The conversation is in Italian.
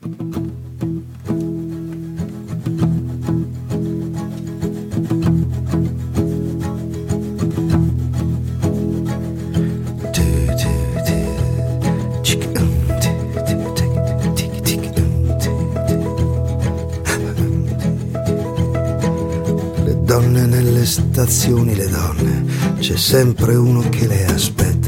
Donne nelle stazioni, le donne, c'è sempre uno che le aspetta.